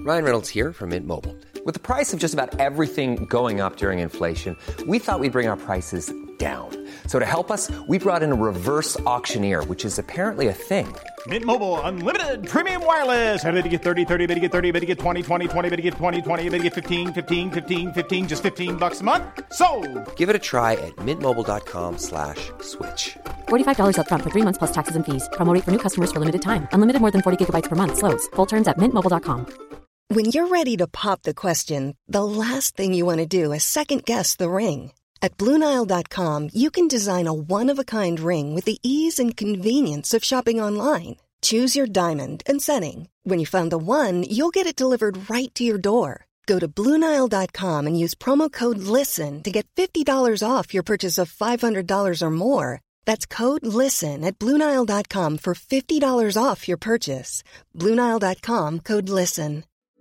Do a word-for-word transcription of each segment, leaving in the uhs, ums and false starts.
Ryan Reynolds here from Mint Mobile. With the price of just about everything going up during inflation, we thought we'd bring our prices down. So to help us, we brought in a reverse auctioneer, which is apparently a thing. Mint Mobile Unlimited Premium Wireless. How to get thirty, thirty, how to get thirty, how to get twenty, twenty, twenty, how to get twenty, twenty, how to get fifteen, fifteen, fifteen, fifteen, just fifteen bucks a month? Sold! Give it a try at mintmobile.com slash switch. forty-five dollars up front for three months plus taxes and fees. Promo rate for new customers for limited time. Unlimited more than forty gigabytes per month. Slows full terms at mint mobile dot com. When you're ready to pop the question, the last thing you want to do is second-guess the ring. At Blue Nile dot com, you can design a one-of-a-kind ring with the ease and convenience of shopping online. Choose your diamond and setting. When you find the one, you'll get it delivered right to your door. Go to Blue Nile dot com and use promo code LISTEN to get fifty dollars off your purchase of five hundred dollars or more. That's code LISTEN at Blue Nile dot com for fifty dollars off your purchase. Blue Nile dot com, code LISTEN.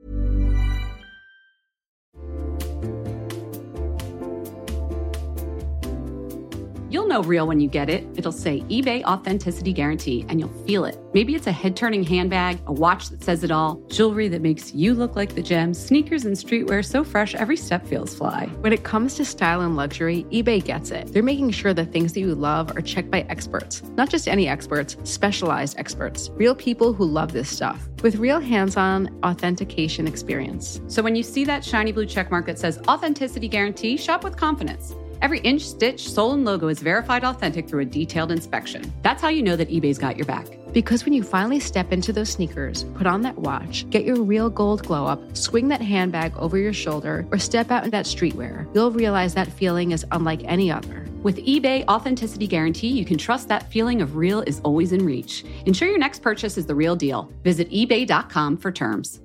You'll know real when you get it. It'll say eBay Authenticity Guarantee, and you'll feel it. Maybe it's a head-turning handbag, a watch that says it all, jewelry that makes you look like the gems, sneakers and streetwear so fresh every step feels fly. When it comes to style and luxury, eBay gets it. They're making sure the things that you love are checked by experts. Not just any experts, specialized experts. Real people who love this stuff. With real hands-on authentication experience. So when you see that shiny blue checkmark that says Authenticity Guarantee, shop with confidence. Every inch, stitch, sole, and logo is verified authentic through a detailed inspection. That's how you know that eBay's got your back. Because when you finally step into those sneakers, put on that watch, get your real gold glow up, swing that handbag over your shoulder, or step out in that streetwear, you'll realize that feeling is unlike any other. With eBay Authenticity Guarantee, you can trust that feeling of real is always in reach. Ensure your next purchase is the real deal. Visit ebay dot com for terms.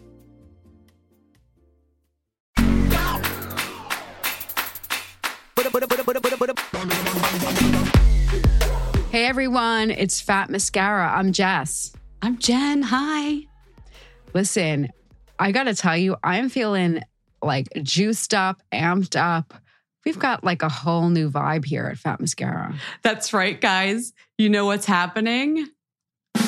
Hey everyone, it's Fat Mascara. I'm Jess. I'm Jen. Hi. Listen, I gotta tell you, I'm feeling like juiced up, amped up. We've got like a whole new vibe here at Fat Mascara. That's right, guys. You know what's happening? I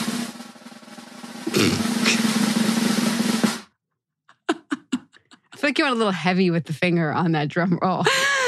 feel like you went a little heavy with the finger on that drum roll.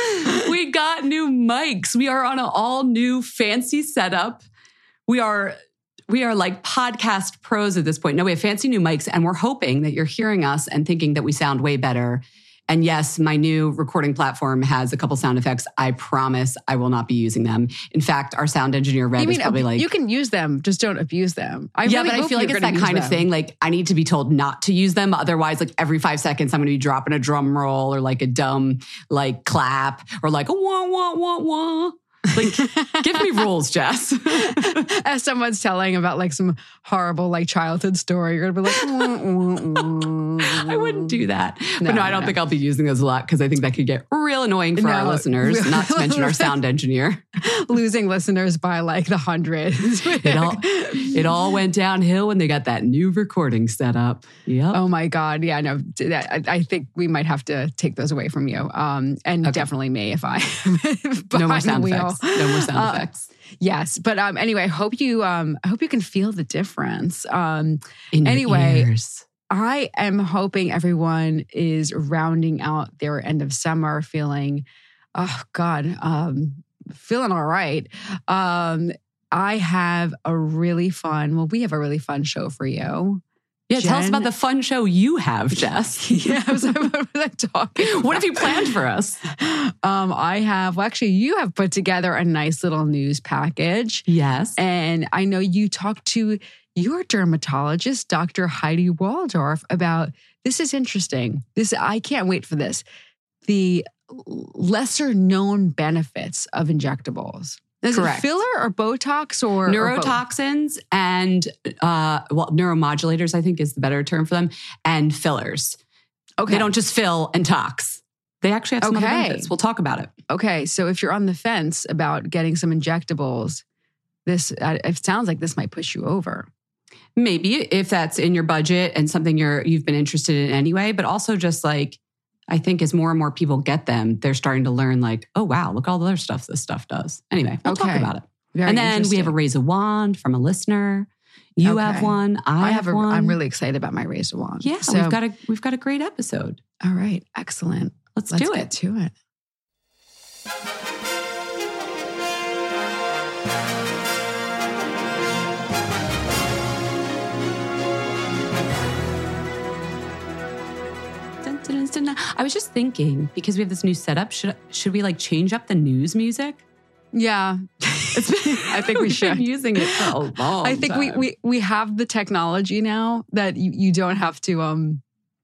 We got new mics. We are on an all new fancy setup. We are we are like podcast pros at this point. No, we have fancy new mics, and we're hoping that you're hearing us and thinking that we sound way better. And yes, my new recording platform has a couple sound effects. I promise I will not be using them. In fact, our sound engineer, Red, is probably ab- like... You can use them, just don't abuse them. I yeah, really but I feel like it's that kind them. of thing. Like, I need to be told not to use them. Otherwise, like every five seconds, I'm going to be dropping a drum roll or like a dumb like clap or like a wah, wah, wah, wah. Like, give me rules, Jess. As someone's telling about like some horrible like childhood story, you're gonna be like, wah, wah, wah. I wouldn't do that. No, but no, I don't no. think I'll be using those a lot because I think that could get real annoying for No, our listeners, real- not to mention our sound engineer. Losing listeners by like the hundreds. It all, it all went downhill when they got that new recording set up. Yep. Oh my God. Yeah, no, I, I think we might have to take those away from you. Um, and Okay. definitely me if I No more sound wheel. effects. No more sound Uh, effects. Yes. But um, anyway, I hope you um, I hope you can feel the difference. Um, In your anyway, ears. I am hoping everyone is rounding out their end of summer feeling, oh God, um, feeling all right. Um, I have a really fun, well, we have a really fun show for you. Yeah, tell us Jen- about the fun show you have, Jess. Yeah, I was, what was I talking about? What have you planned for us? Um, I have, well, actually, you have put together a nice little news package. Yes. And I know you talked to your dermatologist, Doctor Heidi Waldorf, about, this is interesting. This, I can't wait for this. The lesser known benefits of injectables. Is Correct. it filler or Botox or Neurotoxins and, uh, well, neuromodulators, I think is the better term for them, and fillers. Okay. They don't just fill and tox. They actually have some other Okay. benefits. We'll talk about it. Okay, so if you're on the fence about getting some injectables, this uh, it sounds like this might push you over. Maybe if that's in your budget and something you're you've been interested in anyway, but also just like, I think as more and more people get them, they're starting to learn like, oh, wow, look at all the other stuff this stuff does. Anyway, we'll Okay. talk about it. Very and then we have a interesting. raise a wand from a listener. You Okay. have one. I, I have a, one. I'm really excited about my razor wand. Yeah, So, we've got a we've got a great episode. all right. Excellent. Let's, Let's do get it. to it. Dun, dun, dun, dun. I was just thinking, because we have this new setup, should should we like change up the news music? Yeah. I think we We've should. been using it for a long I think we, time. we we have the technology now that you, you don't have to um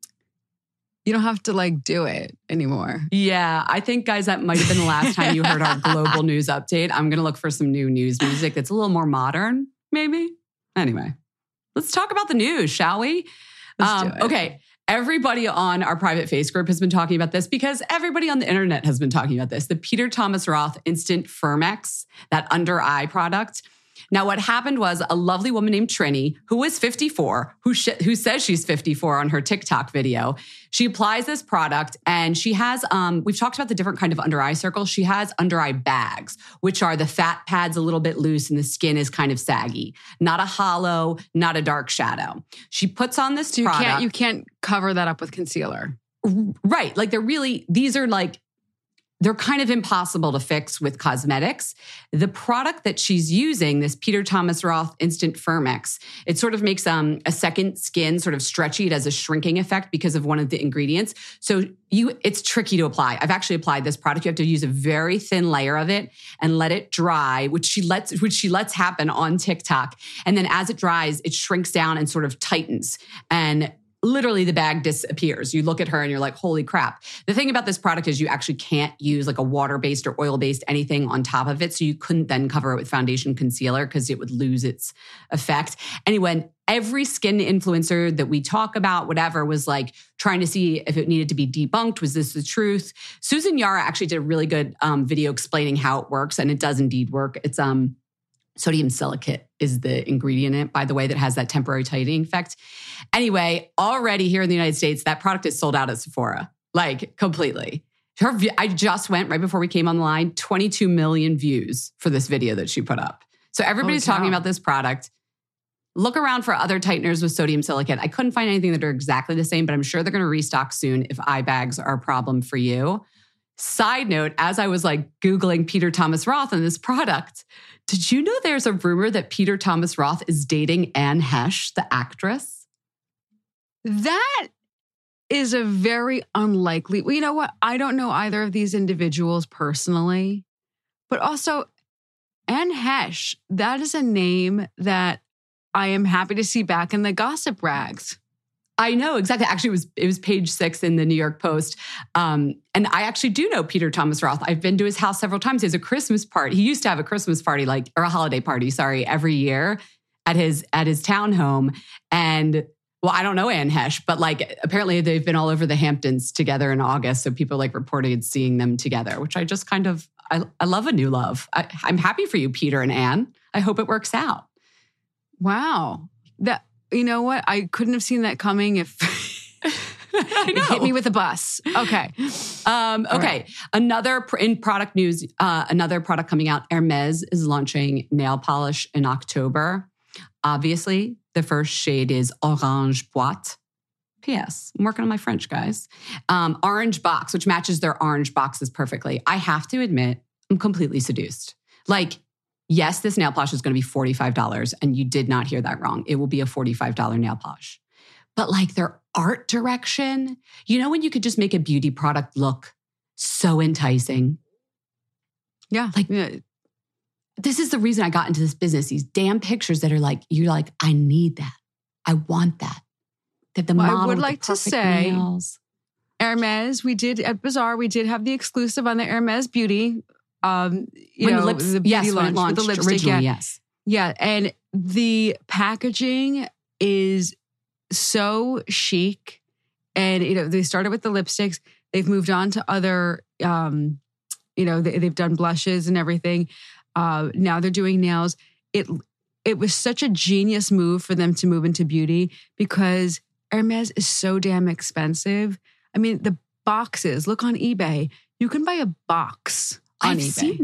you don't have to like do it anymore. Yeah, I think, guys, that might have been the last time you heard our global news update. I'm going to look for some new news music that's a little more modern, maybe. Anyway, let's talk about the news, shall we? Let's do it. Okay. Everybody on our private face group has been talking about this because everybody on the internet has been talking about this. The Peter Thomas Roth Instant Firmex, that under eye product. Now, what happened was a lovely woman named Trini, who was fifty-four, who sh- who says she's fifty-four on her TikTok video. She applies this product and she has, um, we've talked about the different kind of under eye circles. She has under eye bags, which are the fat pads a little bit loose and the skin is kind of saggy. Not a hollow, not a dark shadow. She puts on this So you product. can't you can't cover that up with concealer. Right. Like they're really, these are like, they're kind of impossible to fix with cosmetics. The product that she's using, this Peter Thomas Roth Instant Firmex, it sort of makes um, a second skin sort of stretchy. It has a shrinking effect because of one of the ingredients. So you, it's tricky to apply. I've actually applied this product. You have to use a very thin layer of it and let it dry, which she lets, which she lets happen on TikTok. And then as it dries, it shrinks down and sort of tightens. And literally the bag disappears. You look at her and you're like, holy crap. The thing about this product is you actually can't use like a water-based or oil-based anything on top of it. So you couldn't then cover it with foundation concealer because it would lose its effect. Anyway, every skin influencer that we talk about, whatever, was like trying to see if it needed to be debunked. Was this the truth? Susan Yara actually did a really good um, video explaining how it works. And it does indeed work. It's um. Sodium silicate is the ingredient in it, by the way, that has that temporary tightening effect. Anyway, already here in the United States, that product is sold out at Sephora, like completely. Her, I just went right before we came on the line, twenty-two million views for this video that she put up. So everybody's Oh, talking wow. about this product. Look around for other tighteners with sodium silicate. I couldn't find anything that are exactly the same, but I'm sure they're going to restock soon if eye bags are a problem for you. Side note, as I was like Googling Peter Thomas Roth and this product, did you know there's a rumor that Peter Thomas Roth is dating Anne Hesh, the actress? That is a very unlikely. Well, you know what? I don't know either of these individuals personally, but also Anne Hesh, that is a name that I am happy to see back in the gossip rags. I know, exactly. Actually, it was it was page six in the New York Post. Um, and I actually do know Peter Thomas Roth. I've been to his house several times. He has a Christmas party. He used to have a Christmas party, like, or a holiday party, sorry, every year at his at his townhome. And well, I don't know Anne Hesh, but like apparently they've been all over the Hamptons together in August. So people like reported seeing them together, which I just kind of, I, I love a new love. I, I'm happy for you, Peter and Anne. I hope it works out. Wow. That, you know what? I couldn't have seen that coming if I it know. hit me with a bus. Okay. Um, okay. right. Another pr- in product news, uh, another product coming out. Hermes is launching nail polish in October. Obviously, the first shade is Orange Boîte. P S. I'm working on my French, guys. Um, orange box, which matches their orange boxes perfectly. I have to admit, I'm completely seduced. Like, yes, this nail polish is going to be forty-five dollars, and you did not hear that wrong. It will be a forty-five dollars nail polish. But like their art direction, you know, when you could just make a beauty product look so enticing. Yeah. Like, yeah. This is the reason I got into this business. These damn pictures that are like, you're like, I need that. I want that. That the Well, I model would with the like to perfect say- nails. Hermes, we did at Bazaar, we did have the exclusive on the Hermes Beauty. Um, you When know, lips, the beauty yes, when launch it with launched the lipstick. originally, Yeah. yes. Yeah, and the packaging is so chic. And, you know, they started with the lipsticks. They've moved on to other, um, you know, they, they've done blushes and everything. Uh, now they're doing nails. It it was such a genius move for them to move into beauty because Hermes is so damn expensive. I mean, the boxes, look on eBay. You can buy a box on I've eBay. seen that.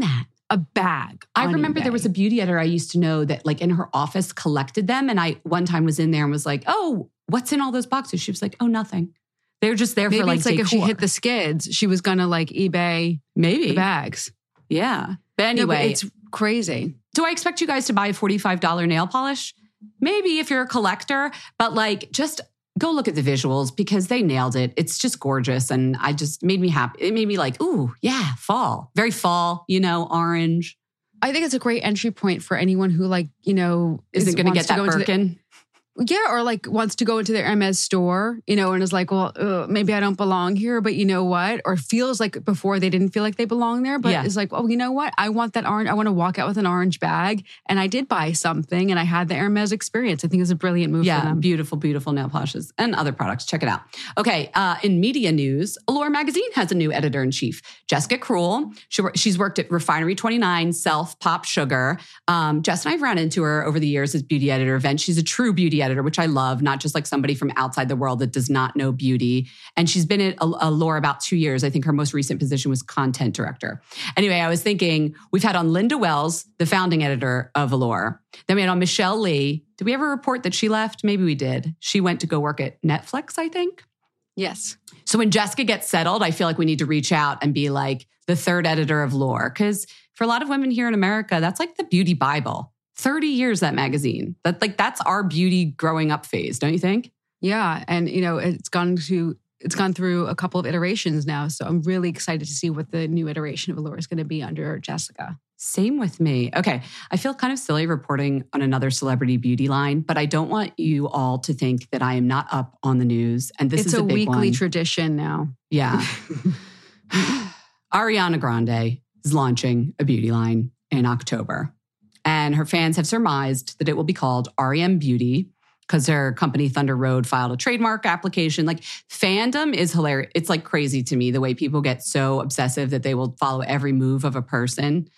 a bag. I on remember eBay. there was a beauty editor I used to know that like in her office collected them. And I one time was in there and was like, oh, what's in all those boxes? She was like, oh, nothing. They're just there Maybe for like it's like decor. if she hit the skids, she was going to like eBay Maybe the bags. Yeah. But No, anyway, but it's crazy. do I expect you guys to buy a forty-five dollars nail polish? Maybe if you're a collector, but like just go look at the visuals because they nailed it. It's just gorgeous. And I just made me happy. It made me like, ooh, yeah, fall. Very fall, you know, orange. I think it's a great entry point for anyone who like, you know, Isn't is- going to wants get that go into the- Birkin. Yeah, or like wants to go into their Hermes store, you know, and is like, well, ugh, maybe I don't belong here, but you know what? Or feels like before they didn't feel like they belong there, but Yeah. is like, oh, you know what? I want that orange. I want to walk out with an orange bag. And I did buy something and I had the Hermes experience. I think it's a brilliant move for Yeah, them. beautiful, beautiful nail polishes and other products. Check it out. Okay, uh, in media news, Allure Magazine has a new editor-in-chief, Jessica Krull. She, wor- she's worked at Refinery twenty-nine, Self, Pop Sugar. Um, Jess and I've run into her over the years as beauty editor events. She's a true beauty editor, which I love, not just like somebody from outside the world that does not know beauty. And she's been at Allure about two years. I think her most recent position was content director. Anyway, I was thinking, we've had on Linda Wells, the founding editor of Allure. Then we had on Michelle Lee. Did we ever report that she left? Maybe we did. She went to go work at Netflix, I think. Yes. So when Jessica gets settled, I feel like we need to reach out and be like the third editor of Allure. Because for a lot of women here in America, that's like the beauty Bible. thirty years, that magazine. That like that's our beauty growing up phase, don't you think? Yeah. And, you know, it's gone to, it's gone through a couple of iterations now. So I'm really excited to see what the new iteration of Allure is going to be under Jessica. Same with me. Okay. I feel kind of silly reporting on another celebrity beauty line, but I don't want you all to think that I am not up on the news. And this it's is a, a big weekly one. tradition now. Yeah. Ariana Grande is launching a beauty line in October. And her fans have surmised that it will be called R E M Beauty because her company Thunder Road filed a trademark application. Like fandom is hilarious. It's like crazy to me the way people get so obsessive that they will follow every move of a person.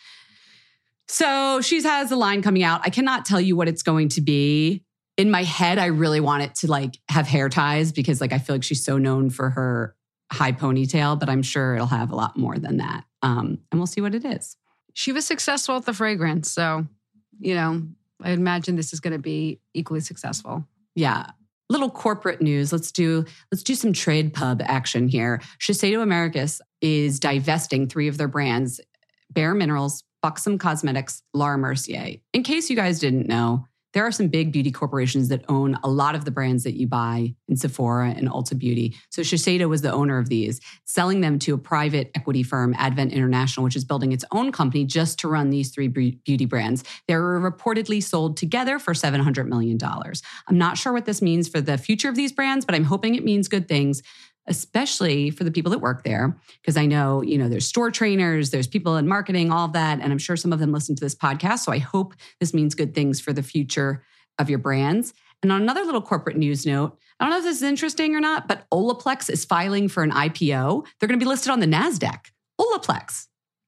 So she has a line coming out. I cannot tell you what it's going to be. In my head, I really want it to like have hair ties because like I feel like she's so known for her high ponytail, but I'm sure it'll have a lot more than that. Um, and we'll see what it is. She was successful at the fragrance. So, you know, I imagine this is going to be equally successful. Yeah. Little corporate news. Let's do let's do some trade pub action here. Shiseido Americas is divesting three of their brands, Bare Minerals, Buxom Cosmetics, Laura Mercier. In case you guys didn't know, there are some big beauty corporations that own a lot of the brands that you buy in Sephora and Ulta Beauty. So Shiseido was the owner of these, selling them to a private equity firm, Advent International, which is building its own company just to run these three beauty brands. They were reportedly sold together for seven hundred million dollars. I'm not sure what this means for the future of these brands, but I'm hoping it means good things, especially for the people that work there. Because I know, you know, there's store trainers, there's people in marketing, all of that. And I'm sure some of them listen to this podcast. So I hope this means good things for the future of your brands. And on another little corporate news note, I don't know if this is interesting or not, but Olaplex is filing for an I P O. They're going to be listed on the NASDAQ. Olaplex.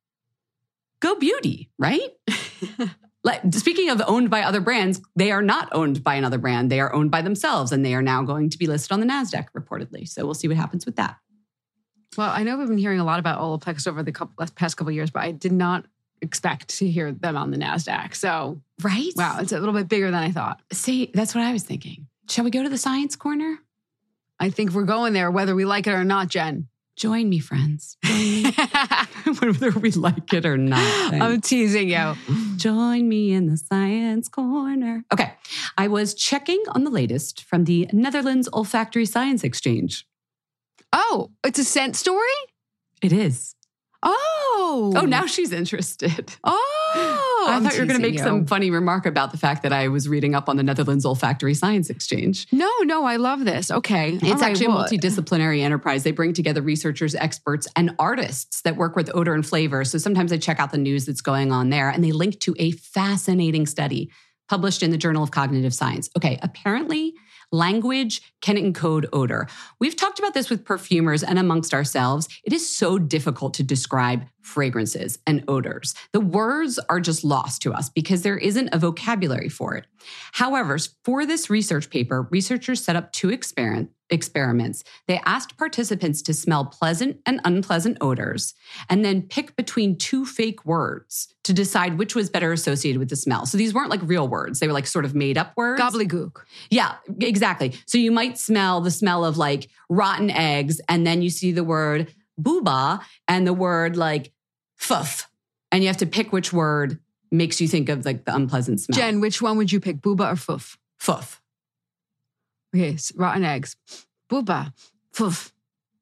Go beauty, right? Like, speaking of owned by other brands, they are not owned by another brand. They are owned by themselves, and they are now going to be listed on the NASDAQ, reportedly. So we'll see what happens with that. Well, I know we've been hearing a lot about Olaplex over the couple, past couple of years, but I did not expect to hear them on the NASDAQ. So, Right? wow, it's a little bit bigger than I thought. See, that's what I was thinking. Shall we go to the science corner? I think we're going there, whether we like it or not, Jen. Join me, friends. Join me. Whether we like it or not. I'm teasing you. Join me in the science corner. Okay. I was checking on the latest from the Netherlands Olfactory Science Exchange. Oh, it's a scent story? It is. Oh. Oh, now she's interested. Oh. I I'm thought you were going to teasing make you. some funny remark about the fact that I was reading up on the Netherlands Olfactory Science Exchange. No, no, I love this. Okay. It's All right, actually well, a multidisciplinary enterprise. They bring together researchers, experts, and artists that work with odor and flavor. So sometimes I check out the news that's going on there, and they link to a fascinating study published in the Journal of Cognitive Science. Okay, apparently language can encode odor. We've talked about this with perfumers and amongst ourselves. It is so difficult to describe fragrances and odors. The words are just lost to us because there isn't a vocabulary for it. However, for this research paper, researchers set up two experiment, experiments. They asked participants to smell pleasant and unpleasant odors and then pick between two fake words to decide which was better associated with the smell. So these weren't like real words. They were like sort of made up words. Gobbledygook. Yeah, exactly. So you might smell the smell of like rotten eggs and then you see the word booba and the word like fuff. And you have to pick which word makes you think of like the unpleasant smell. Jen, which one would you pick, booba or foof? Foof. Okay, so rotten eggs. Booba, foof.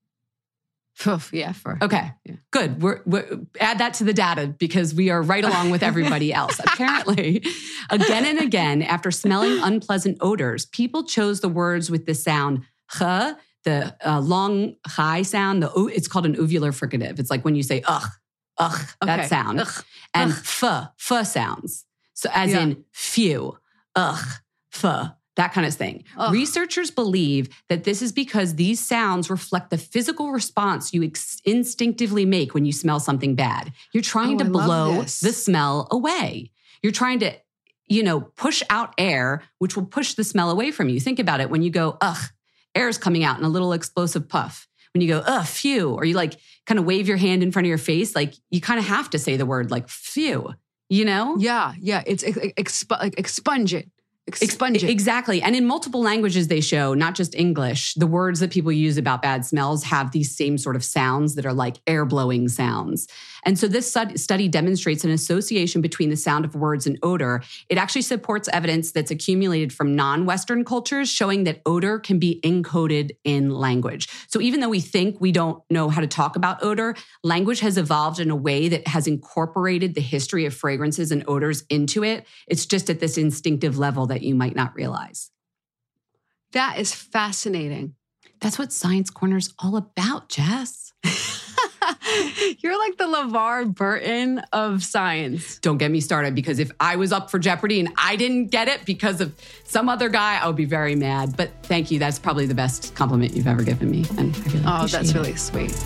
Foof, yeah. For, okay, yeah. Good. We're, we're, add that to the data because we are right along with everybody else. Apparently, again and again, after smelling unpleasant odors, people chose the words with the sound ch, the uh, long high sound. The It's called an uvular fricative. It's like when you say ugh. Ugh, that okay. sound. Ugh. And Ugh. f, f sounds. So as yeah. in phew, ugh, f, that kind of thing. Ugh. Researchers believe that this is because these sounds reflect the physical response you ex- instinctively make when you smell something bad. You're trying oh, to I blow love this. the smell away. You're trying to, you know, push out air, which will push the smell away from you. Think about it. When you go, ugh, air is coming out in a little explosive puff. When you go, ugh, phew, or you like kind of wave your hand in front of your face, like you kind of have to say the word like phew, you know? Yeah, yeah. It's ex- exp- like expunge it. Expunge it. Exactly. And in multiple languages they show, not just English, the words that people use about bad smells have these same sort of sounds that are like air blowing sounds. And so this study demonstrates an association between the sound of words and odor. It actually supports evidence that's accumulated from non-Western cultures showing that odor can be encoded in language. So even though we think we don't know how to talk about odor, language has evolved in a way that has incorporated the history of fragrances and odors into it. It's just at this instinctive level that you might not realize. That is fascinating. That's what Science Corner's all about, Jess. You're like the LeVar Burton of science. Don't get me started, because if I was up for Jeopardy and I didn't get it because of some other guy, I would be very mad. But thank you. That's probably the best compliment you've ever given me. And I really oh, that's it. really sweet.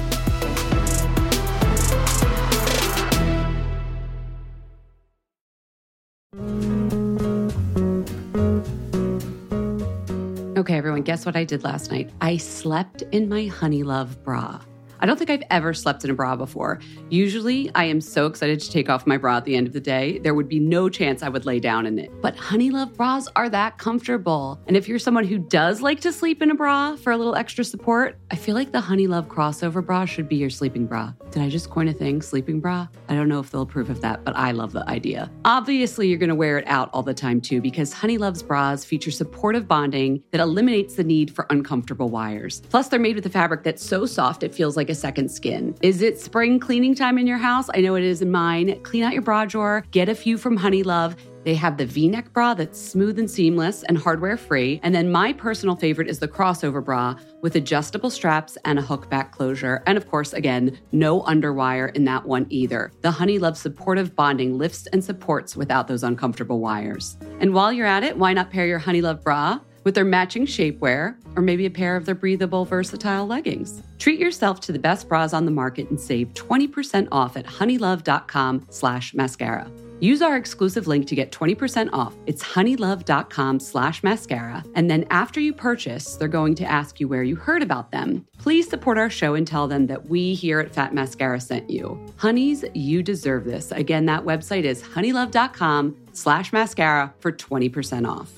Okay, everyone, guess what I did last night? I slept in my Honeylove bra. I don't think I've ever slept in a bra before. Usually, I am so excited to take off my bra at the end of the day, there would be no chance I would lay down in it. But Honeylove bras are that comfortable. And if you're someone who does like to sleep in a bra for a little extra support, I feel like the Honeylove crossover bra should be your sleeping bra. Did I just coin a thing, sleeping bra? I don't know if they'll approve of that, but I love the idea. Obviously, you're going to wear it out all the time too, because Honeylove's bras feature supportive bonding that eliminates the need for uncomfortable wires. Plus, they're made with a fabric that's so soft it feels like a second skin. Is it spring cleaning time in your house? I know it is in mine. Clean out your bra drawer. Get a few from Honeylove. They have the V-neck bra that's smooth and seamless and hardware-free. And then my personal favorite is the crossover bra with adjustable straps and a hook back closure. And of course, again, no underwire in that one either. The Honeylove supportive bonding lifts and supports without those uncomfortable wires. And while you're at it, why not pair your Honeylove bra with their matching shapewear, or maybe a pair of their breathable, versatile leggings? Treat yourself to the best bras on the market and save twenty percent off at honeylove.com slash mascara. Use our exclusive link to get twenty percent off. It's honeylove.com slash mascara. And then after you purchase, they're going to ask you where you heard about them. Please support our show and tell them that we here at Fat Mascara sent you. Honeys, you deserve this. Again, that website is honeylove.com slash mascara for twenty percent off.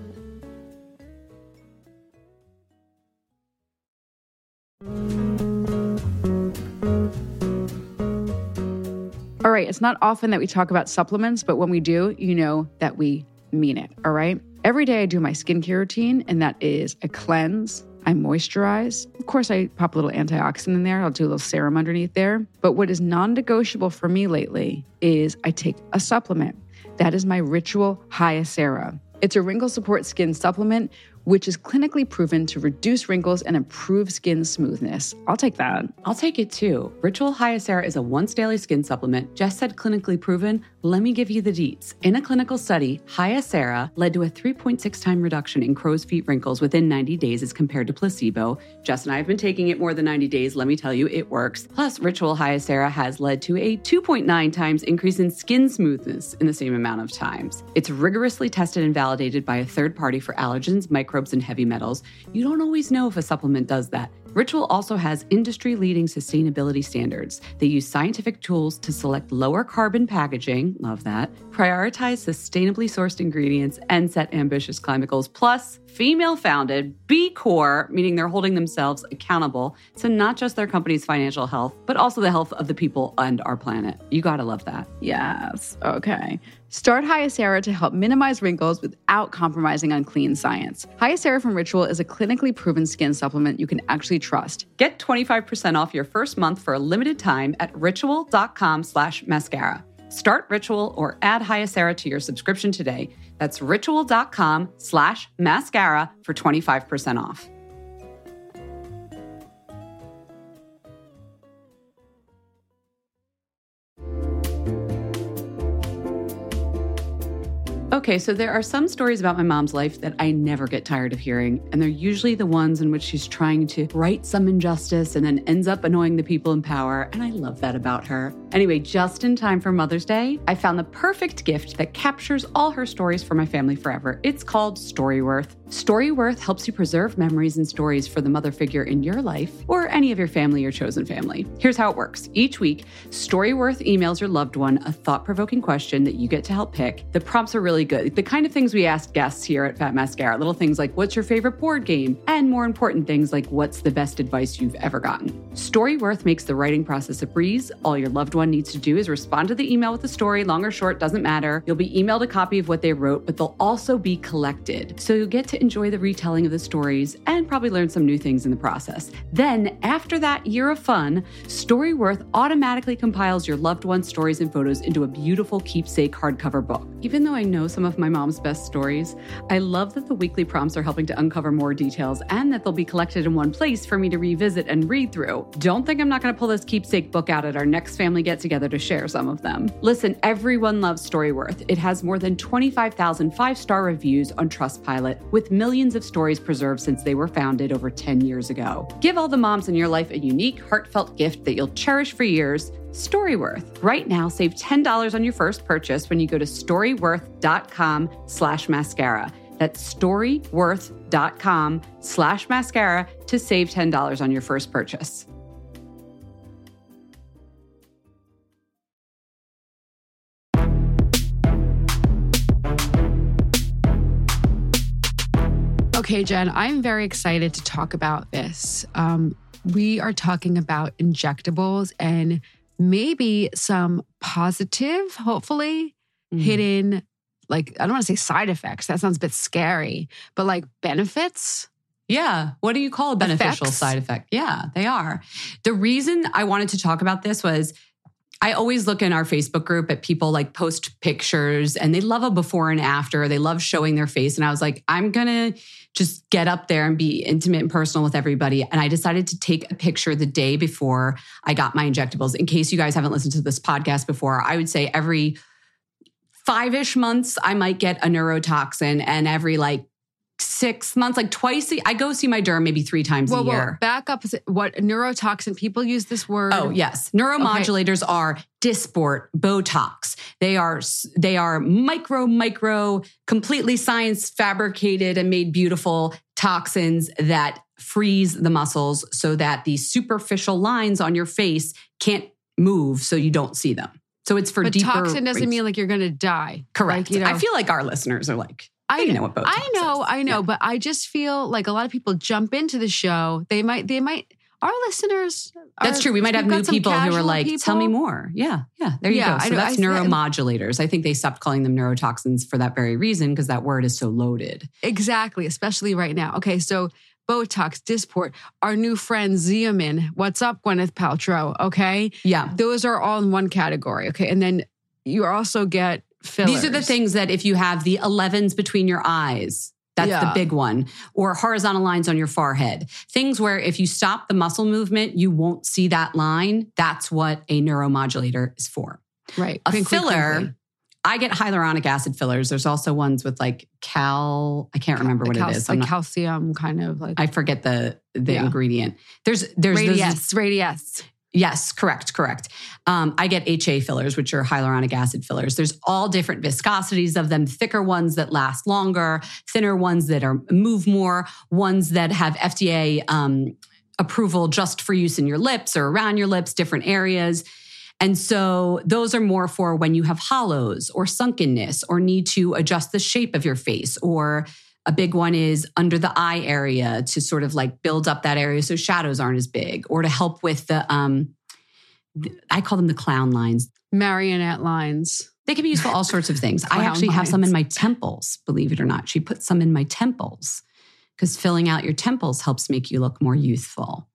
All right, it's not often that we talk about supplements, but when we do, you know that we mean it, all right? Every day I do my skincare routine, and that is I cleanse, I moisturize. Of course, I pop a little antioxidant in there. I'll do a little serum underneath there. But what is non-negotiable for me lately is I take a supplement. That is my Ritual Hyacera. It's a wrinkle support skin supplement, which is clinically proven to reduce wrinkles and improve skin smoothness. I'll take that. I'll take it too. Ritual Hyacera is a once daily skin supplement. Jess said clinically proven. Let me give you the deets. In a clinical study, Hyacera led to a three point six time reduction in crow's feet wrinkles within ninety days as compared to placebo. Jess and I have been taking it more than ninety days. Let me tell you, it works. Plus, Ritual Hyacera has led to a two point nine times increase in skin smoothness in the same amount of times. It's rigorously tested and validated by a third party for allergens, microbes, microbes and heavy metals. You don't always know if a supplement does that. Ritual also has industry-leading sustainability standards. They use scientific tools to select lower carbon packaging, love that, prioritize sustainably sourced ingredients, and set ambitious climate goals. Plus, female-founded, B Corp, meaning they're holding themselves accountable to not just their company's financial health, but also the health of the people and our planet. You gotta love that. Yes. Okay. Start Hyacera to help minimize wrinkles without compromising on clean science. Hyacera from Ritual is a clinically proven skin supplement you can actually trust. Get twenty-five percent off your first month for a limited time at ritual.com slash mascara. Start Ritual or add Hyacera to your subscription today. That's ritual.com slash mascara for twenty-five percent off. Okay, so there are some stories about my mom's life that I never get tired of hearing, and they're usually the ones in which she's trying to right some injustice and then ends up annoying the people in power, and I love that about her. Anyway, just in time for Mother's Day, I found the perfect gift that captures all her stories for my family forever. It's called Storyworth. Storyworth helps you preserve memories and stories for the mother figure in your life or any of your family or chosen family. Here's how it works. Each week, Storyworth emails your loved one a thought-provoking question that you get to help pick. The prompts are really good. The kind of things we ask guests here at Fat Mascara. Little things like, what's your favorite board game? And more important things like, what's the best advice you've ever gotten? Storyworth makes the writing process a breeze. All your loved one needs to do is respond to the email with the story, long or short, doesn't matter. You'll be emailed a copy of what they wrote, but they'll also be collected. So you'll get to enjoy the retelling of the stories and probably learn some new things in the process. Then, after that year of fun, Storyworth automatically compiles your loved one's stories and photos into a beautiful keepsake hardcover book. Even though I know some of my mom's best stories, I love that the weekly prompts are helping to uncover more details and that they'll be collected in one place for me to revisit and read through. Don't think I'm not going to pull this keepsake book out at our next family get-together to share some of them. Listen, everyone loves Storyworth. It has more than twenty-five thousand five-star reviews on Trustpilot, with millions of stories preserved since they were founded over ten years ago. Give all the moms in your life a unique, heartfelt gift that you'll cherish for years. Storyworth. Right now, save ten dollars on your first purchase when you go to storyworth.com slash mascara. That's storyworth.com slash mascara to save ten dollars on your first purchase. Okay, Jen, I'm very excited to talk about this. Um, we are talking about injectables and maybe some positive, hopefully, mm. hidden, like, I don't want to say side effects. That sounds a bit scary, but like benefits. Yeah. What do you call a beneficial Effects? Side effect? Yeah, they are. The reason I wanted to talk about this was I always look in our Facebook group at people like post pictures and they love a before and after. They love showing their face. And I was like, I'm going to just get up there and be intimate and personal with everybody. And I decided to take a picture the day before I got my injectables. In case you guys haven't listened to this podcast before, I would say every five-ish months, I might get a neurotoxin, and every like six months, like twice, a, I go see my derm maybe three times whoa, a year. Whoa, back up. What neurotoxin? People use this word. Oh, yes. Neuromodulators okay. are Dysport, Botox. They are, they are micro, micro, completely science fabricated and made beautiful toxins that freeze the muscles so that the superficial lines on your face can't move so you don't see them. So it's for but deeper. Toxin doesn't reach. mean like you're going to die. Correct. Like, you know, I feel like our listeners are like, I know what Botox I know, is. I know, yeah. but I just feel like a lot of people jump into the show. They might, they might, our listeners. That's are, true. We might have new people who are like, people. tell me more. Yeah. Yeah. There you yeah, go. So I know, that's I, neuromodulators. I think they stopped calling them neurotoxins for that very reason, because that word is so loaded. Exactly. Especially right now. Okay. So Botox, Dysport, our new friend Xeomin. What's up, Gwyneth Paltrow? Okay. Yeah. Those are all in one category. Okay. And then you also get fillers. These are the things that if you have the elevens between your eyes, that's yeah. the big one, or horizontal lines on your forehead. Things where if you stop the muscle movement, you won't see that line. That's what a neuromodulator is for. Right. A Crinkly, filler, crinkly. I get hyaluronic acid fillers. There's also ones with like cal, I can't remember what cal- it is. Like not, calcium kind of like. I forget the the yeah. ingredient. There's, there's, Radius, there's Radius. Yes, correct, correct. Um, I get H A fillers, which are hyaluronic acid fillers. There's all different viscosities of them, thicker ones that last longer, thinner ones that are move more, ones that have F D A um, approval just for use in your lips or around your lips, different areas. And so those are more for when you have hollows or sunkenness or need to adjust the shape of your face, or a big one is under the eye area to sort of like build up that area so shadows aren't as big, or to help with the, um, the I call them the clown lines. Marionette lines. They can be used for all sorts of things. I actually have some in my temples, believe it or not. She put some in my temples because filling out your temples helps make you look more youthful.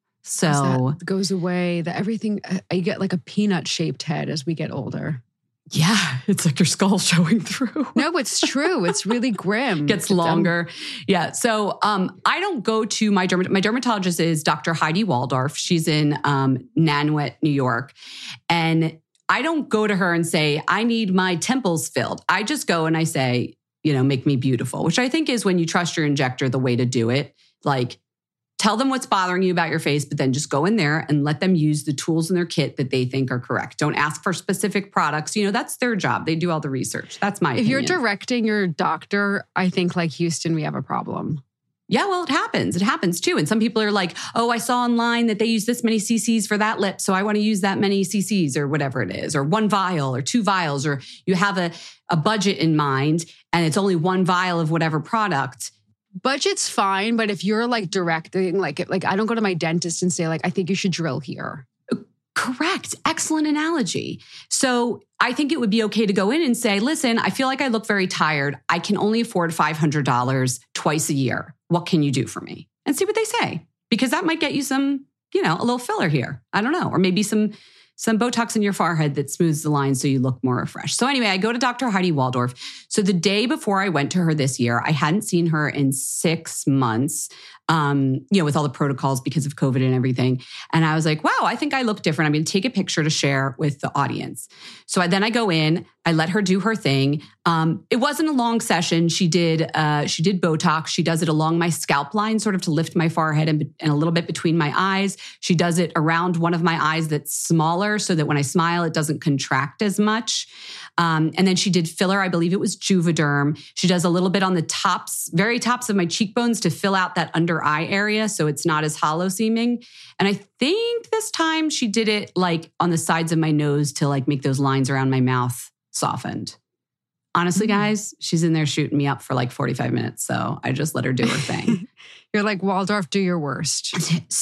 So that goes away, that everything, you get like a peanut shaped head as we get older. Yeah, it's like your skull showing through. No, it's true. It's really grim. Gets longer. Yeah. So um, I don't go to my dermat- my dermatologist is Doctor Heidi Waldorf. She's in um, Nanuet, New York. And I don't go to her and say, I need my temples filled. I just go and I say, you know, make me beautiful, which I think is when you trust your injector, the way to do it. Like, tell them what's bothering you about your face, but then just go in there and let them use the tools in their kit that they think are correct. Don't ask for specific products. You know, that's their job. They do all the research. That's my opinion. If you're directing your doctor, I think like Houston, we have a problem. Yeah, well, it happens. It happens too. And some people are like, oh, I saw online that they use this many C Cs for that lip, so I want to use that many C Cs or whatever it is, or one vial or two vials, or you have a, a budget in mind and it's only one vial of whatever product. Budget's fine, but if you're like directing, like, like I don't go to my dentist and say like, I think you should drill here. Correct. Excellent analogy. So I think it would be okay to go in and say, listen, I feel like I look very tired. I can only afford five hundred dollars twice a year. What can you do for me? And see what they say, because that might get you some, you know, a little filler here. I don't know. Or maybe some some Botox in your forehead that smooths the lines so you look more refreshed. So anyway, I go to Doctor Heidi Waldorf. So the day before I went to her this year, I hadn't seen her in six months, um, you know, with all the protocols because of COVID and everything. And I was like, wow, I think I look different. I'm going to take a picture to share with the audience. So I, then I go in, I let her do her thing. Um, it wasn't a long session. She did, uh, she did Botox. She does it along my scalp line, sort of to lift my forehead and, and a little bit between my eyes. She does it around one of my eyes that's smaller so that when I smile, it doesn't contract as much. Um, and then she did filler. I believe it was Juvederm. She does a little bit on the tops, very tops of my cheekbones to fill out that under eye area so it's not as hollow seeming. And I think this time she did it like on the sides of my nose to like make those lines around my mouth softened. Honestly, guys, she's in there shooting me up for like forty-five minutes. So I just let her do her thing. You're like, Waldorf, do your worst.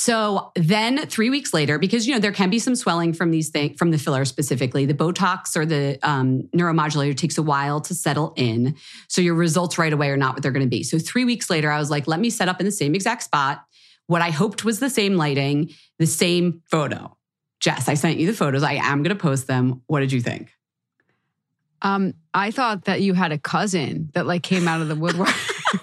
So then three weeks later, because, you know, there can be some swelling from these things, from the filler specifically, the Botox or the um, neuromodulator takes a while to settle in. So your results right away are not what they're going to be. So three weeks later, I was like, let me set up in the same exact spot. What I hoped was the same lighting, the same photo. Jess, I sent you the photos. I am going to post them. What did you think? Um, I thought that you had a cousin that like came out of the woodwork.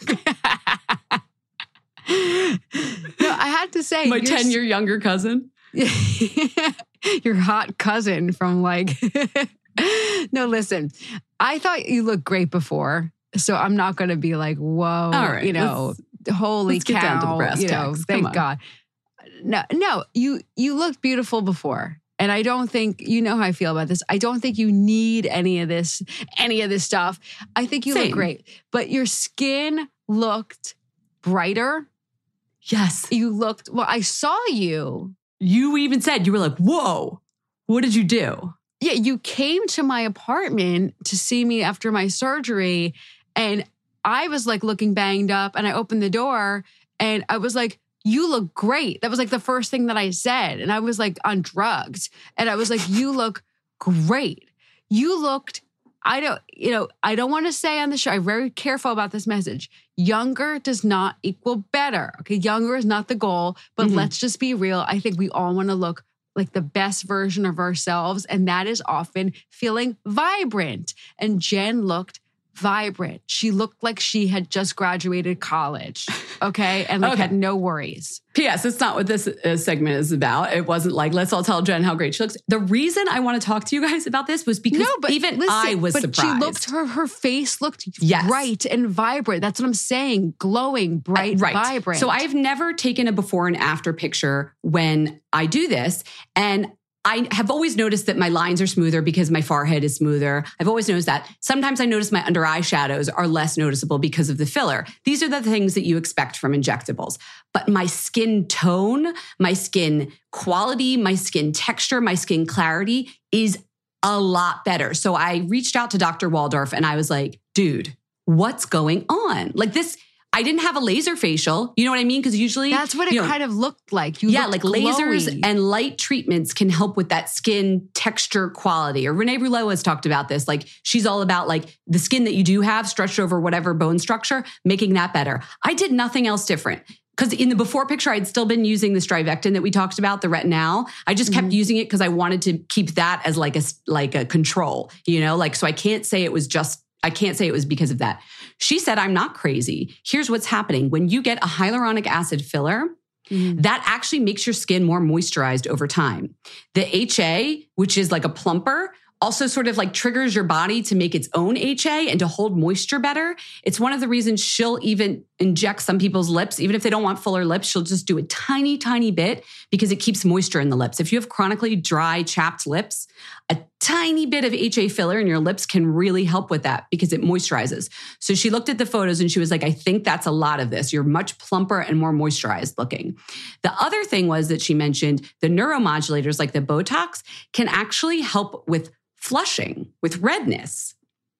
No, I had to say, my ten-year younger cousin. Your hot cousin from like. No, listen. I thought you looked great before, so I'm not going to be like, whoa, all right, you know, let's, holy let's cow, get down to the brass you know, tacks. thank God. No, no, you you looked beautiful before. And I don't think, you know how I feel about this. I don't think you need any of this, any of this stuff. I think you Same. look great. But your skin looked brighter. Yes. You looked, well, I saw you. You even said, you were like, whoa, what did you do? Yeah, you came to my apartment to see me after my surgery. And I was like looking banged up. And I opened the door and I was like, you look great. That was like the first thing that I said. And I was like on drugs. And I was like, you look great. You looked, I don't, you know, I don't want to say on the show, I'm very careful about this message. Younger does not equal better. Okay. Younger is not the goal, but mm-hmm. let's just be real. I think we all want to look like the best version of ourselves. And that is often feeling vibrant. And Jen looked vibrant. She looked like she had just graduated college, okay? And like okay. had no worries. P S. It's not what this uh, segment is about. It wasn't like, let's all tell Jen how great she looks. The reason I want to talk to you guys about this was because no, but even listen, I was but surprised. She looked, her, her face looked yes. bright and vibrant. That's what I'm saying. Glowing, bright, uh, right. vibrant. So I've never taken a before and after picture when I do this. And I have always noticed that my lines are smoother because my forehead is smoother. I've always noticed that. Sometimes I notice my under eye shadows are less noticeable because of the filler. These are the things that you expect from injectables. But my skin tone, my skin quality, my skin texture, my skin clarity is a lot better. So I reached out to Doctor Waldorf and I was like, dude, what's going on? Like this, I didn't have a laser facial. You know what I mean? Because usually that's what it you know, kind of looked like. You yeah, like glowy. lasers and light treatments can help with that skin texture quality. Or Renee Rouleau has talked about this. Like she's all about like the skin that you do have stretched over whatever bone structure, making that better. I did nothing else different. Because in the before picture, I'd still been using the Strivectin that we talked about, the Retinal. I just kept mm-hmm. using it because I wanted to keep that as like a, like a control, you know, like, so I can't say it was just, I can't say it was because of that. She said, I'm not crazy. Here's what's happening. When you get a hyaluronic acid filler, mm-hmm. that actually makes your skin more moisturized over time. The H A, which is like a plumper, also sort of like triggers your body to make its own H A and to hold moisture better. It's one of the reasons she'll even inject some people's lips. Even if they don't want fuller lips, she'll just do a tiny, tiny bit because it keeps moisture in the lips. If you have chronically dry, chapped lips, a tiny bit of H A filler in your lips can really help with that because it moisturizes. So she looked at the photos and she was like, I think that's a lot of this. You're much plumper and more moisturized looking. The other thing was that she mentioned the neuromodulators like the Botox can actually help with flushing, with redness.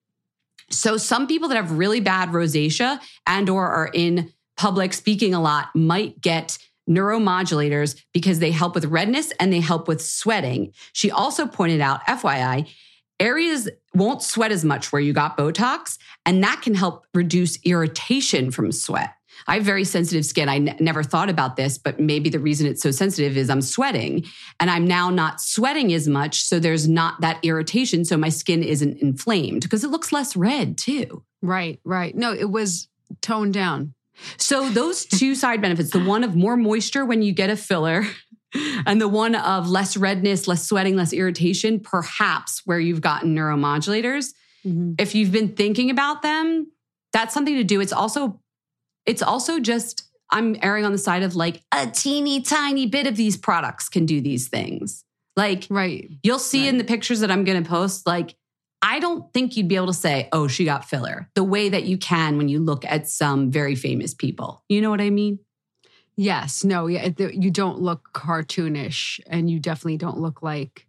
So some people that have really bad rosacea and or are in public speaking a lot might get neuromodulators because they help with redness and they help with sweating. She also pointed out, F Y I, areas won't sweat as much where you got Botox, and that can help reduce irritation from sweat. I have very sensitive skin. I n- never thought about this, but maybe the reason it's so sensitive is I'm sweating and I'm now not sweating as much. So there's not that irritation. So my skin isn't inflamed because it looks less red too. Right, right. No, it was toned down. So those two side benefits, the one of more moisture when you get a filler and the one of less redness, less sweating, less irritation, perhaps where you've gotten neuromodulators. Mm-hmm. If you've been thinking about them, that's something to do. It's also It's also just, I'm erring on the side of like a teeny tiny bit of these products can do these things. Like, right. You'll see right. in the pictures that I'm going to post, like, I don't think you'd be able to say, oh, she got filler the way that you can when you look at some very famous people. You know what I mean? Yes. No, yeah, you don't look cartoonish and you definitely don't look like,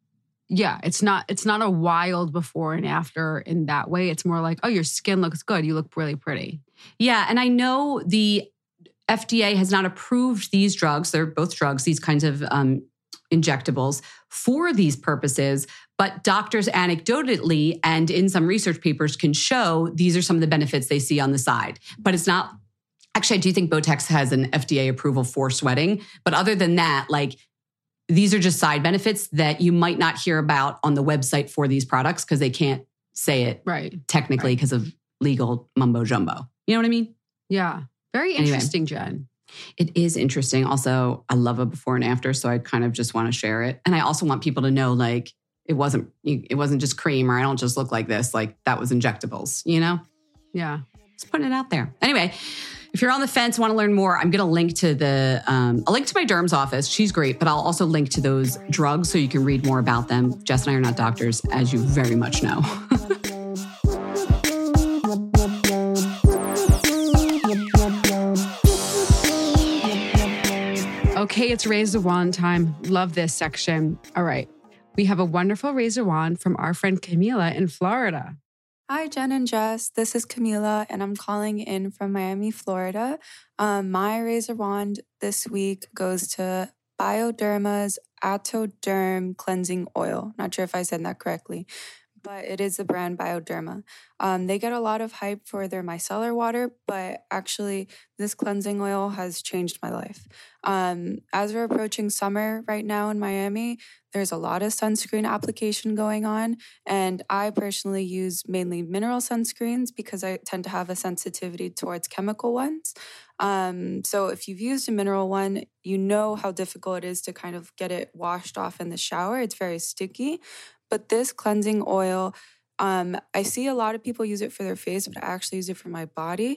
yeah, it's not, it's not a wild before and after in that way. It's more like, oh, your skin looks good. You look really pretty. Yeah. And I know the F D A has not approved these drugs. They're both drugs, these kinds of um, injectables for these purposes. But doctors anecdotally and in some research papers can show these are some of the benefits they see on the side. But it's not, actually, I do think Botox has an F D A approval for sweating. But other than that, like, these are just side benefits that you might not hear about on the website for these products because they can't say it right. technically because right. of legal mumbo jumbo. You know what I mean? Yeah. Very interesting, anyway, Jen. It is interesting. Also, I love a before and after, so I kind of just want to share it. And I also want people to know, like, it wasn't it wasn't just cream or I don't just look like this. Like, that was injectables, you know? Yeah. Just putting it out there. Anyway, if you're on the fence, want to learn more, I'm going to link to the, um, I'll link to my derm's office. She's great, but I'll also link to those drugs so you can read more about them. Jess and I are not doctors, as you very much know. Okay, it's Raise the Wand time. Love this section. All right. We have a wonderful Raise the Wand from our friend Camila in Florida. Hi, Jen and Jess. This is Camila, and I'm calling in from Miami, Florida. Um, my Razor Wand this week goes to Bioderma's Atoderm Cleansing Oil. Not sure if I said that correctly, but it is the brand Bioderma. Um, they get a lot of hype for their micellar water, but actually this cleansing oil has changed my life. Um, as we're approaching summer right now in Miami, there's a lot of sunscreen application going on, and I personally use mainly mineral sunscreens because I tend to have a sensitivity towards chemical ones. Um, so if you've used a mineral one, you know how difficult it is to kind of get it washed off in the shower. It's very sticky. But this cleansing oil, um, I see a lot of people use it for their face, but I actually use it for my body.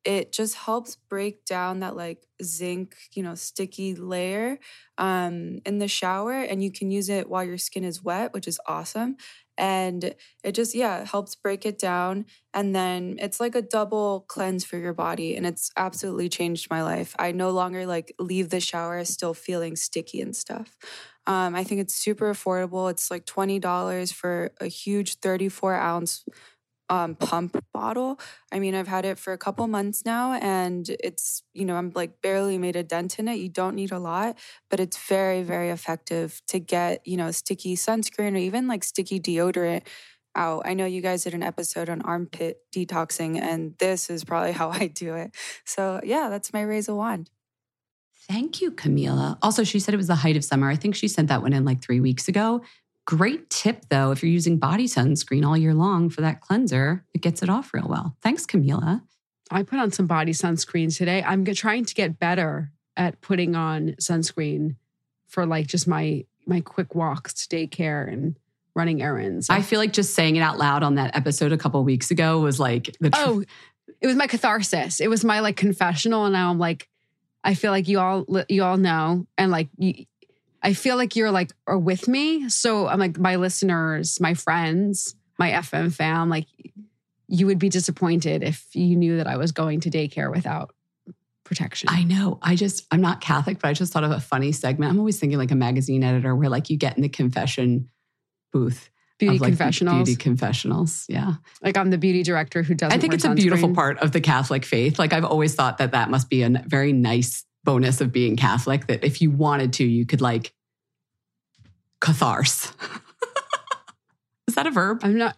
it just helps break down that like zinc, you know, sticky layer um, in the shower. And you can use it while your skin is wet, which is awesome. And it just, yeah, helps break it down. And then it's like a double cleanse for your body. And it's absolutely changed my life. I no longer like leave the shower still feeling sticky and stuff. Um, I think it's super affordable. It's like twenty dollars for a huge thirty-four ounce um, pump bottle. I mean, I've had it for a couple months now and it's, you know, I'm like barely made a dent in it. You don't need a lot, but it's very, very effective to get, you know, sticky sunscreen or even like sticky deodorant out. I know you guys did an episode on armpit detoxing and this is probably how I do it. So yeah, that's my Razor wand. Thank you, Camila. Also, she said it was the height of summer. I think she sent that one in like three weeks ago. Great tip, though, if you're using body sunscreen all year long for that cleanser, it gets it off real well. Thanks, Camila. I put on some body sunscreen today. I'm trying to get better at putting on sunscreen for like just my my quick walks to daycare and running errands. I feel like just saying it out loud on that episode a couple of weeks ago was like the truth. Oh, it was my catharsis. It was my like confessional, and now I'm like, I feel like you all you all know, and like you, I feel like you're like are with me. So I'm like my listeners, my friends, my F M fam, like you would be disappointed if you knew that I was going to daycare without protection. I know. I just I'm not Catholic, but I just thought of a funny segment. I'm always thinking like a magazine editor where like you get in the confession booth. Beauty of like confessionals. Beauty confessionals. Yeah. Like I'm the beauty director who doesn't I think wear it's a sunscreen. beautiful part of the Catholic faith. Like I've always thought that that must be a very nice bonus of being Catholic, that if you wanted to, you could like catharsis. Is that a verb? I'm not,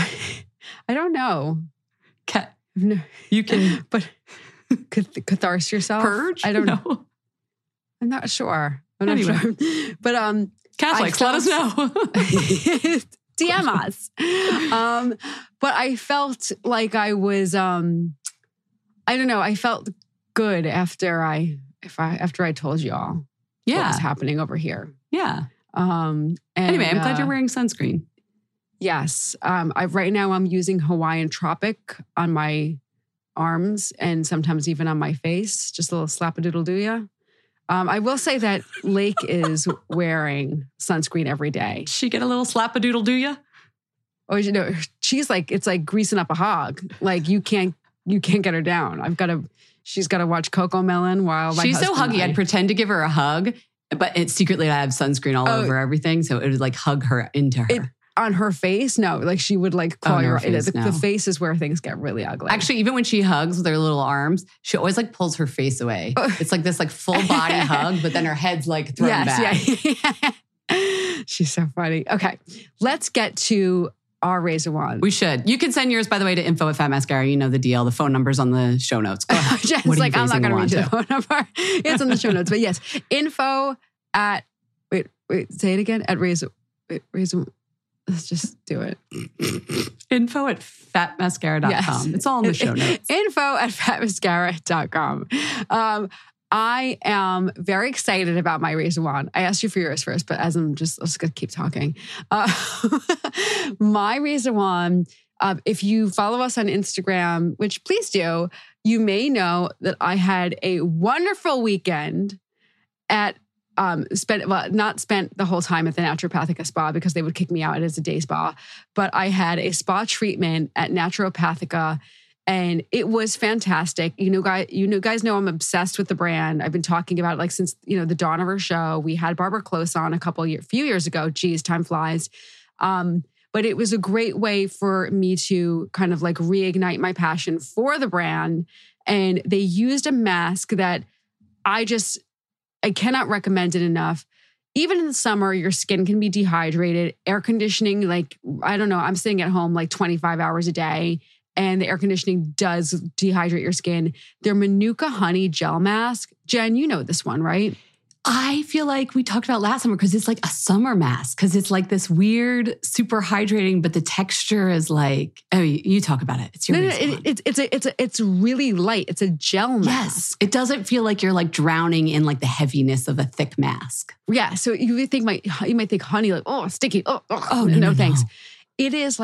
I don't know. Ca- No. you can, but cath- catharsis yourself? purge? I don't No. know. I'm not sure. I'm Anyway. not sure. But um, Catholics, I let us know. D M us. Um, but I felt like I was, um, I don't know. I felt good after I, if I, after I told you all what Yeah. was happening over here. Yeah. Um, and, Anyway, I'm glad uh, you're wearing sunscreen. Yes. Um, I right now I'm using Hawaiian Tropic on my arms and sometimes even on my face. Just a little slap-a-doodle-doo-ya. Um, I will say that Lake is wearing sunscreen every day. She get a little slap-a-doodle, do ya? Oh, you know, she's like, it's like greasing up a hog. Like you can't, you can't get her down. I've got to, she's got to watch Coco Melon while my She's so husband huggy. and I- I'd pretend to give her a hug, but it, secretly I have sunscreen all Oh. over everything. So it would like hug her into her. It, on her face, no, like she would like claw Oh, no, your her face, the, no. the face is where things get really ugly. Actually, even when she hugs with her little arms, she always like pulls her face away. It's like this like full body hug, but then her head's like thrown back. yes, yeah. She's so funny. Okay, let's get to our Razor wand. We should. You can send yours, by the way, to info at Fat Mascara. You know the deal. The phone number's on the show notes. Go ahead. Jen's What are you like, I'm not raising going to read you the the phone number. It's on the show notes. But yes, info at, wait, wait, say it again, at Razor, wait, Razor, let's just do it. Info at fat mascara dot com. Yes. It's all in the show notes. Info at fat mascara dot com. Um, I am very excited about my Razor wand. I asked you for yours first, but as I'm just, let's keep talking. Uh, my Razor wand, uh, if you follow us on Instagram, which please do, you may know that I had a wonderful weekend at Um, spent well, not spent the whole time at the Naturopathica spa because they would kick me out as a day spa, but I had a spa treatment at Naturopathica, and it was fantastic. You know, guys, you know, guys know I'm obsessed with the brand. I've been talking about it like since you know the dawn of our show. We had Barbara Close on a couple year, few years ago. Geez, time flies. Um, but it was a great way for me to kind of like reignite my passion for the brand. And they used a mask that I just. I cannot recommend it enough. Even in the summer, your skin can be dehydrated. Air conditioning, like, I don't know, I'm sitting at home like twenty-five hours a day, and the air conditioning does dehydrate your skin. Their Manuka Honey Gel Mask. Jen, you know this one, right? I feel like we talked about last summer because it's like a summer mask because it's like this weird, super hydrating, but the texture is like, oh, you, you talk about it. It's your No, no, Razor it, wand. it's it's a, it's a, it's really light. It's a gel mask. Yes. It doesn't feel like you're like drowning in like the heaviness of a thick mask. Yeah. So you would think my you might think honey like oh sticky oh, oh, Oh, no, no, no, no. thanks. It is like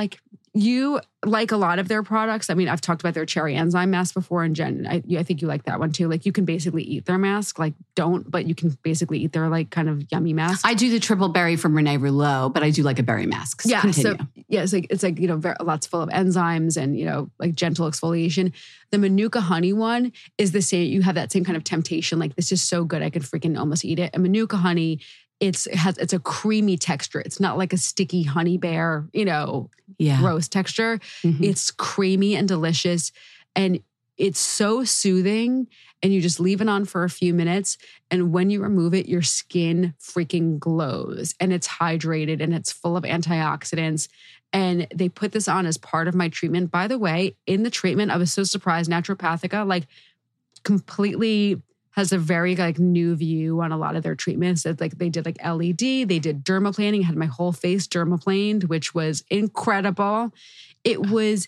you like a lot of their products. I mean, I've talked about their cherry enzyme mask before, and Jen, I, I think you like that one too. Like you can basically eat their mask, like don't, but you can basically eat their like kind of yummy mask. I do the triple berry from Renee Rouleau, but I do like a berry mask. Yeah, Continue. so yeah, it's like it's like you know, very, lots full of enzymes and you know, like gentle exfoliation. The Manuka honey one is the same. You have that same kind of temptation. Like this is so good, I could freaking almost eat it. And Manuka honey, it's it has it's a creamy texture. It's not like a sticky honey bear, you know, yeah. gross texture. Mm-hmm. It's creamy and delicious, and it's so soothing. And you just leave it on for a few minutes, and when you remove it, your skin freaking glows, and it's hydrated, and it's full of antioxidants. And they put this on as part of my treatment. By the way, in the treatment, I was so surprised. Naturopathica, like, completely has a very like new view on a lot of their treatments. That like they did like L E D, they did dermaplaning, had my whole face dermaplaned, which was incredible. It was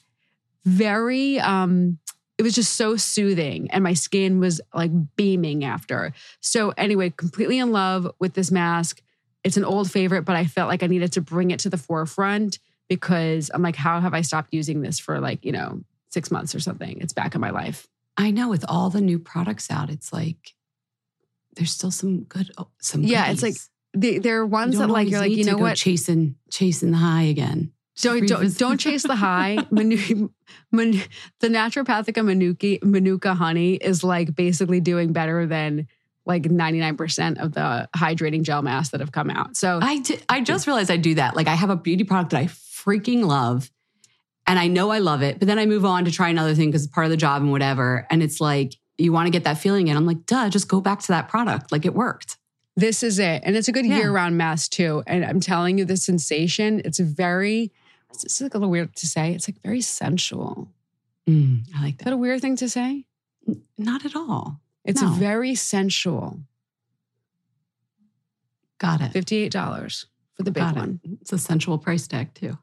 very, um, it was just so soothing, and my skin was like beaming after. So anyway, completely in love with this mask. It's an old favorite, but I felt like I needed to bring it to the forefront because I'm like, how have I stopped using this for like, you know, six months or something? It's back in my life. I know with all the new products out, it's like there's still some good, oh, some yeah. goodies. It's like they, there are ones you that like you're like, you know what, chasing chasing the high again. Don't don't, don't chase the high. Manu, Manu, the Naturopathica Manuka Manuka honey is like basically doing better than like ninety-nine percent of the hydrating gel masks that have come out. So I did, I just realized I do that. Like I have a beauty product that I freaking love. And I know I love it, but then I move on to try another thing because it's part of the job and whatever. And it's like, you want to get that feeling in. I'm like, duh, just go back to that product. Like it worked. This is it. And it's a good Yeah. year-round mask too. And I'm telling you, the sensation, it's very, it's like a little weird to say. It's like very sensual. Mm, I like Is that that. a weird thing to say? Not at all. It's No. very sensual. Got it. fifty-eight dollars for the big Got one. it. It's a sensual price tag too.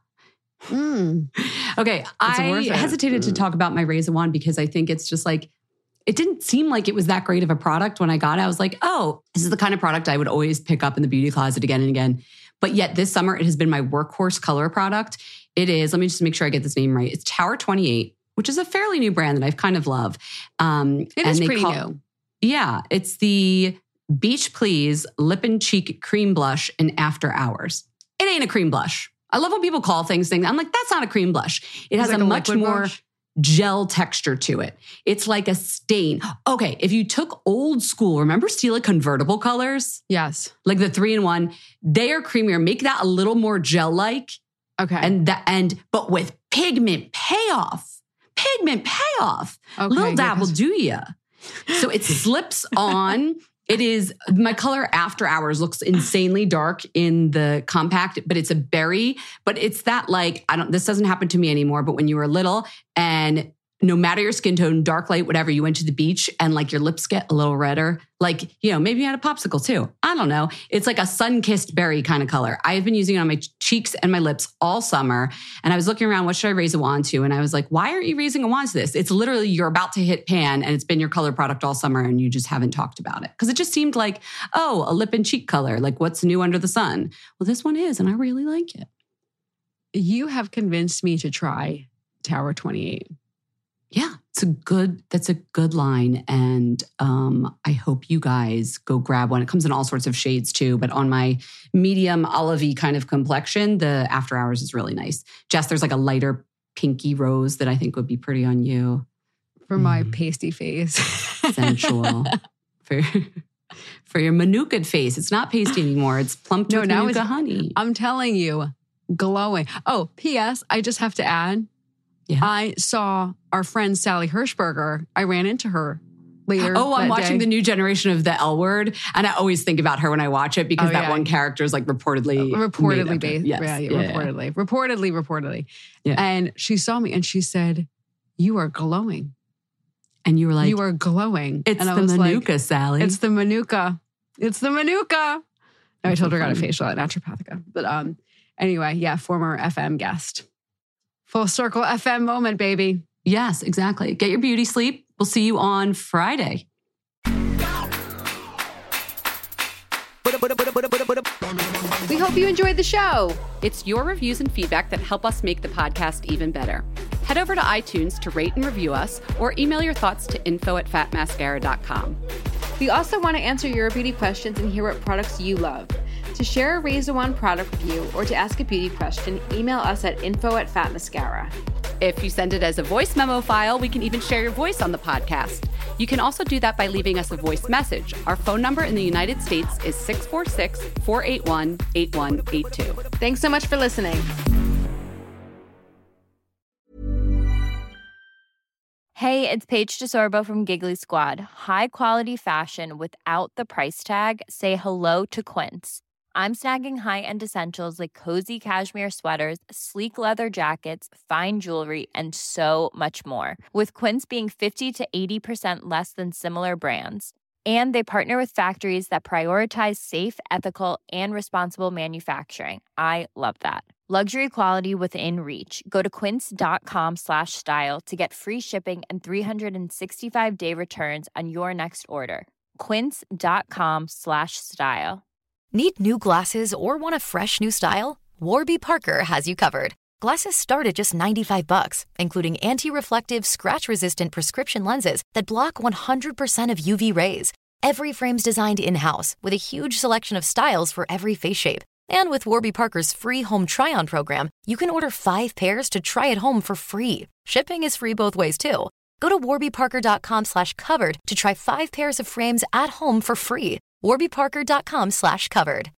Mm. Okay. I worth it. hesitated to Mm. talk about my Razor wand because I think it's just like, it didn't seem like it was that great of a product when I got it. I was like, oh, this is the kind of product I would always pick up in the beauty closet again and again. But yet this summer, it has been my workhorse color product. It is, let me just make sure I get this name right. It's Tower twenty-eight, which is a fairly new brand that I've kind of love. Um, It is pretty new. Yeah. It's the Beach Please Lip and Cheek Cream Blush in After Hours. It ain't a cream blush. I love when people call things things. I'm like, that's not a cream blush. It It's has like a a much liquid more blush? gel texture to it. It's like a stain. Okay, if you took old school, remember Stila convertible colors? Yes. Like the three in one, they are creamier. Make that a little more gel-like. Okay. And that and but with pigment payoff. Pigment payoff. Okay, Little yeah, dab will 'cause- do ya. So it slips on. It is, my color After Hours looks insanely dark in the compact, but it's a berry. But it's that like, I don't, this doesn't happen to me anymore, but when you were little and no matter your skin tone, dark, light, whatever, you went to the beach and like your lips get a little redder. Like, you know, maybe you had a popsicle too. I don't know. It's like a sun-kissed berry kind of color. I've been using it on my cheeks and my lips all summer. And I was looking around, what should I raise a wand to? And I was like, why aren't you raising a wand to this? It's literally, you're about to hit pan and it's been your color product all summer and you just haven't talked about it. Because it just seemed like, oh, a lip and cheek color. Like what's new under the sun? Well, this one is, and I really like it. You have convinced me to try Tower twenty-eight. Yeah, it's a good, that's a good line. And um, I hope you guys go grab one. It comes in all sorts of shades too, but on my medium olivey kind of complexion, the After Hours is really nice. Jess, there's like a lighter pinky rose that I think would be pretty on you. For my Mm. pasty face. Sensual. for, for your Manuka face. It's not pasty anymore. It's plumped No, with now Manuka it's- honey. I'm telling you, glowing. Oh, P S I just have to add, Yeah. I saw our friend Sally Hirschberger. I ran into her later. Oh, I'm that watching day. the new generation of the L Word, and I always think about her when I watch it because Oh, that yeah. one character is like reportedly reportedly made up. based. Yes. Yeah, yeah, Yeah, yeah. reportedly, reportedly, reportedly. Yeah. And she saw me and she said, "You are glowing. And you were like, you are glowing." it's and I the was Manuka, like, Sally. It's the Manuka. It's the Manuka. No, I That's told so her I got a funny. facial at Naturopathica. But um, anyway, yeah, former F M guest. Full circle F M moment, baby. Yes, exactly. Get your beauty sleep. We'll see you on Friday. We hope you enjoyed the show. It's your reviews and feedback that help us make the podcast even better. Head over to iTunes to rate and review us, or email your thoughts to info at fat mascara dot com. We also want to answer your beauty questions and hear what products you love. To share a Razor One product review or to ask a beauty question, email us at info at fat mascara. If you send it as a voice memo file, we can even share your voice on the podcast. You can also do that by leaving us a voice message. Our phone number in the United States is six four six, four eight one, eight one eight two. Thanks so much for listening. Hey, it's Paige DeSorbo from Giggly Squad. High quality fashion without the price tag. Say hello to Quince. I'm snagging high-end essentials like cozy cashmere sweaters, sleek leather jackets, fine jewelry, and so much more. With Quince being fifty to eighty percent less than similar brands. And they partner with factories that prioritize safe, ethical, and responsible manufacturing. I love that. Luxury quality within reach. Go to quince.com slash style to get free shipping and three sixty-five day returns on your next order. Quince.com slash style. Need new glasses or want a fresh new style? Warby Parker has you covered. Glasses start at just ninety-five bucks, including anti-reflective, scratch-resistant prescription lenses that block one hundred percent of U V rays. Every frame's designed in-house with a huge selection of styles for every face shape. And with Warby Parker's free home try-on program, you can order five pairs to try at home for free. Shipping is free both ways, too. Go to warbyparker.com slash covered to try five pairs of frames at home for free. warbyparker.com slash covered.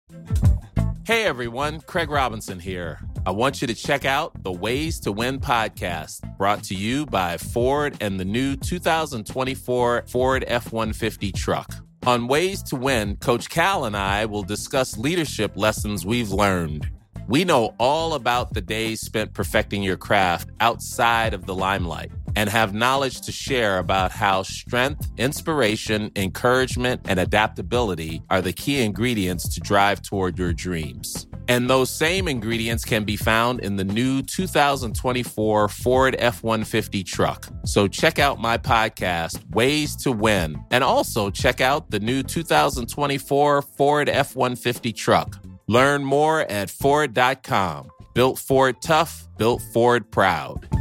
Hey everyone, Craig Robinson here. I want you to check out the Ways to Win podcast, brought to you by Ford and the new two thousand twenty-four Ford F one fifty truck. On Ways to Win, Coach Cal and I will discuss leadership lessons we've learned. We know all about the days spent perfecting your craft outside of the limelight and have knowledge to share about how strength, inspiration, encouragement, and adaptability are the key ingredients to drive toward your dreams. And those same ingredients can be found in the new two thousand twenty-four Ford F one fifty truck. So check out my podcast, Ways to Win, and also check out the new two thousand twenty-four Ford F one fifty truck. Learn more at Ford dot com. Built Ford tough, built Ford proud.